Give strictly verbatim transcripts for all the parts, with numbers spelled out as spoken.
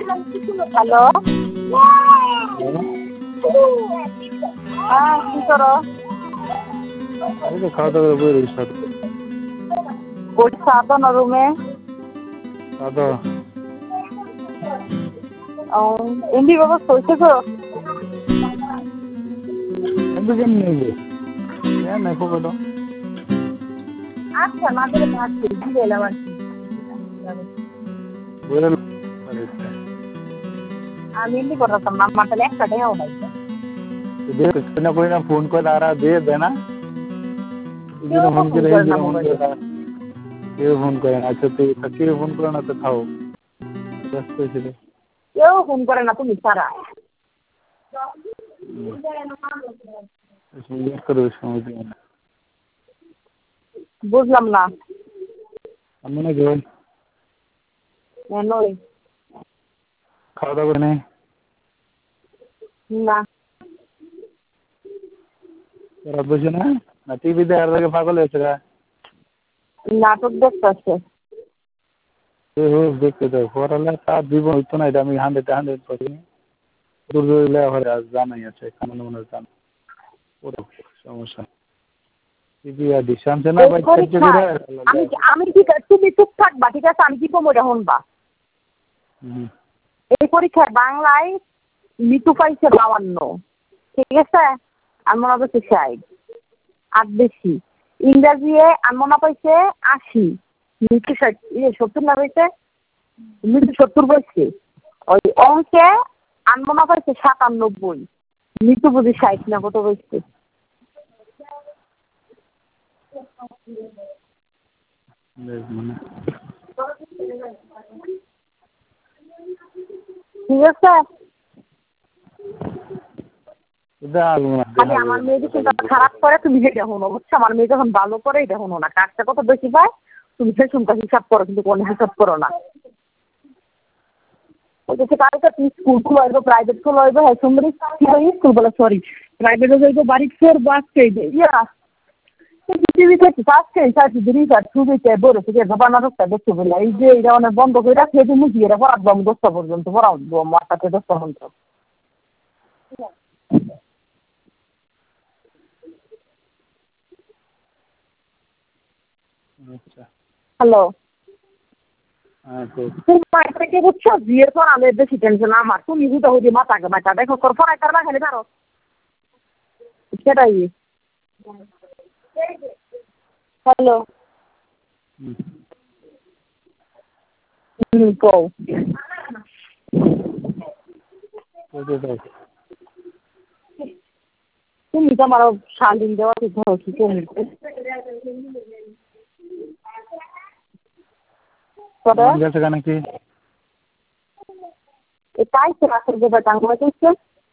Hello হ্যাঁ কি করো? আমি তো খাওয়া দাওয়া করে বই রয়েছি সাথে। ওই সাদা না রুমে? সাদা। ও এমনি ব্যবস্থা হয়েছে তো? এমনি কেমনি নেবে? হ্যাঁ নাই খবর দাও। আচ্ছা না দিলে থাকছে দিয়ে এলাম আর কি। বইয়ের আমি এমনি করতাম না আমার তাহলে একটা টাকাও নাই। कोई ना कोई ना फोन कर आ रहा दे देना কেউ फोन ফোন करे করে না फोन মোবাইলে। कर क्यों फोन करे अच्छा तो क्यों फोन करना तो खाओ बस तो चले কেউ ফোন করে না তুমি ছাড়া। इसमें करो समझ में বুঝলাম না। हमने ना जो নই खावा दावा करने না तेरा बुझे ना ना टीवी दे हर जगह पागल है तेरा নাটক দেখতেছে। ये हो देखते तो फॉर अल्लाह साथ जीवन इतना ही दामी हंड्रेड हंड्रेड परसेंट दूर दूर ले हर जाना ही अच्छा खाना वाना जाना पूरा समस्या टीवी या दिशाम से ना भाई আমি আমি কি তুমি চুপ থাকবা ঠিক আছে আমি কি কমোটা শুনবা। এই পরীক্ষায় বাংলায় মিতু পাইছে বাউান্ন ঠিক আছে আর মনে পাইছে ষাট আর বেশি ইংরাজিতে আনমনা পাইছে আশি মিতু ষাট ইয়ে সত্তর না পাইছে মিতু সত্তর পাইছে ওই অঙ্কে আনমনা পাইছে সাতানব্বই মিতু বুঝি ষাট না কত পাইছে। ঠিক আছে খালি আমার মেয়ে যখন খারাপ করে তুমি সেটা শোনো বুঝছো আমার মেয়ে যখন ভালো করে এটা শোনো না কাজটা কত বেশি পায় তুমি সে সুন্দর হিসাব করো কিন্তু কোনো হিসাব করো না। ওই কালকে তুমি স্কুল খুলাইব প্রাইভেট খুলাইব হ্যাঁ সুন্দর স্কুল বলে সরি প্রাইভেটে যাইব বাড়ি ফের বাসকে ইয়া টিভিতে ফার্স্টে সাথে দিনই আর ছবিতে বলে থেকে বানানোটা দেখতে বলে এই যে এটা অনেক বন্ধ করে রাখে তুমি দিয়ে রাখো একদম দশটা পর্যন্ত পড়াও মাথাতে দশটা পর্যন্ত। হ্যালো তোমার থেকে বুঝছো বিয়ের পর আমি বেশি টেনশন আমার তুমি বুঝতে হইলে মাথাকে মাথা দেখো তোর পড়াই তার না খেলে পারো সেটাই। হ্যালো হুম কও তুমি তো আমার শান্তিন দেওয়া ঠিক ধরো কি করি নাকি তাই তো রাতের দেবে টাঙ্গুয়া চলছে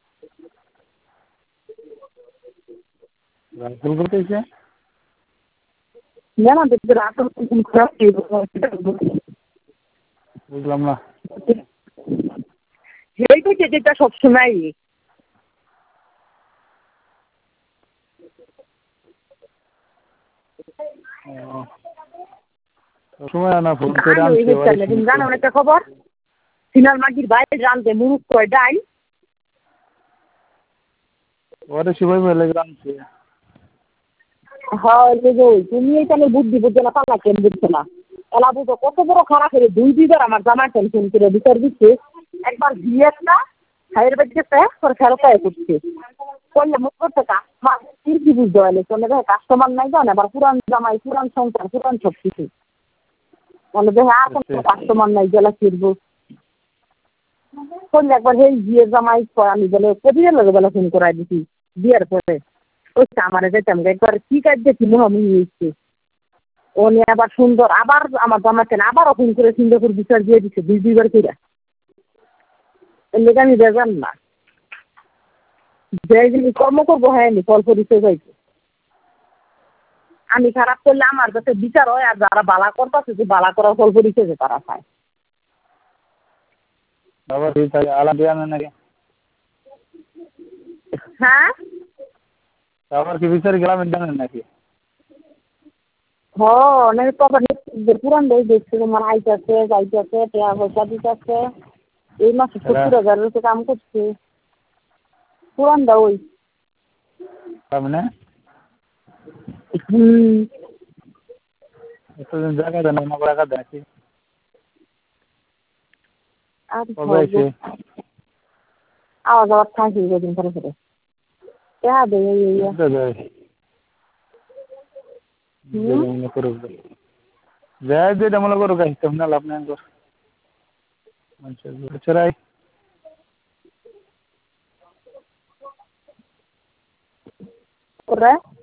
রাতুল করতেছে না না দেখবে রাত খারাপ বুঝলাম না এই তো যেটা সবসময় সময় না ফোন করে জানো একটা খবর সিনাল মাগির বাইরে জানতে মুরুখ কয় ডাই ওরে শিবাই মেলে জানছে হ্যাঁ তুমি এইখানে বুদ্ধি বুঝছো না পালা কেন বুঝছো না এলা বুঝো কত বড় খারাপ হয়ে দুই দুইবার আমার জামাই টেনশন করে বিচার দিচ্ছে একবার বিয়ে একটা ভাইয়ের বাড়িতে তোর ফেরত করছে করলে মুখ করতে কাস্টমার কি বুঝতে পারলে চলে দেখে কাস্টমার নাই জানে আবার পুরান জামাই পুরান সংসার পুরান সব কিছু বলে দেখে আর কোনো কাস্টমার নাই গেলা ফিরবো করলে একবার সেই বিয়ে জামাই আমি বলে কবির লাগে বলে ফোন করাই দিছি বিয়ের পরে ওই আমারে যেতাম একবার কি কাজ দেখি মহামুহি হয়েছে ও নিয়ে আবার সুন্দর আবার আমার জামাইকে আবারও ফোন করে সুন্দর করে বিচার দিয়ে দিচ্ছে দুই দুইবার করে এর লেগে আমি বেজান না যে যিনি কর্ম করবো হ্যাঁ নি ফল পরিচয় যাইছে আমি খারাপ করলে আমার কাছে বিচার হয় আর যারা বালা করতেছে যে বালা করার ফল পরিচয় তারা পায় বাবা ঠিক আছে আলা দিয়া নাকি হ্যাঁ আবার কি বিচার গেলাম জানেন নাকি হ অনেক কথা পুরান দেশ দেখছে তোমার আইতাছে যাইতাছে টেয়া পয়সা দিতেছে এই মাসে সত্তর হাজার রুপে কাম করছে পুরান দা ওই মানে হুম এতদিন জায়গা দেন না টাকা দেখি আর কবে আছে আওয়াজ আওয়াজ থাকি যেদিন পরে পরে দেখা দে যাই যেটা মনে করো গাছ তেমন লাভ নাই কর আচ্ছা চড়াই ওরা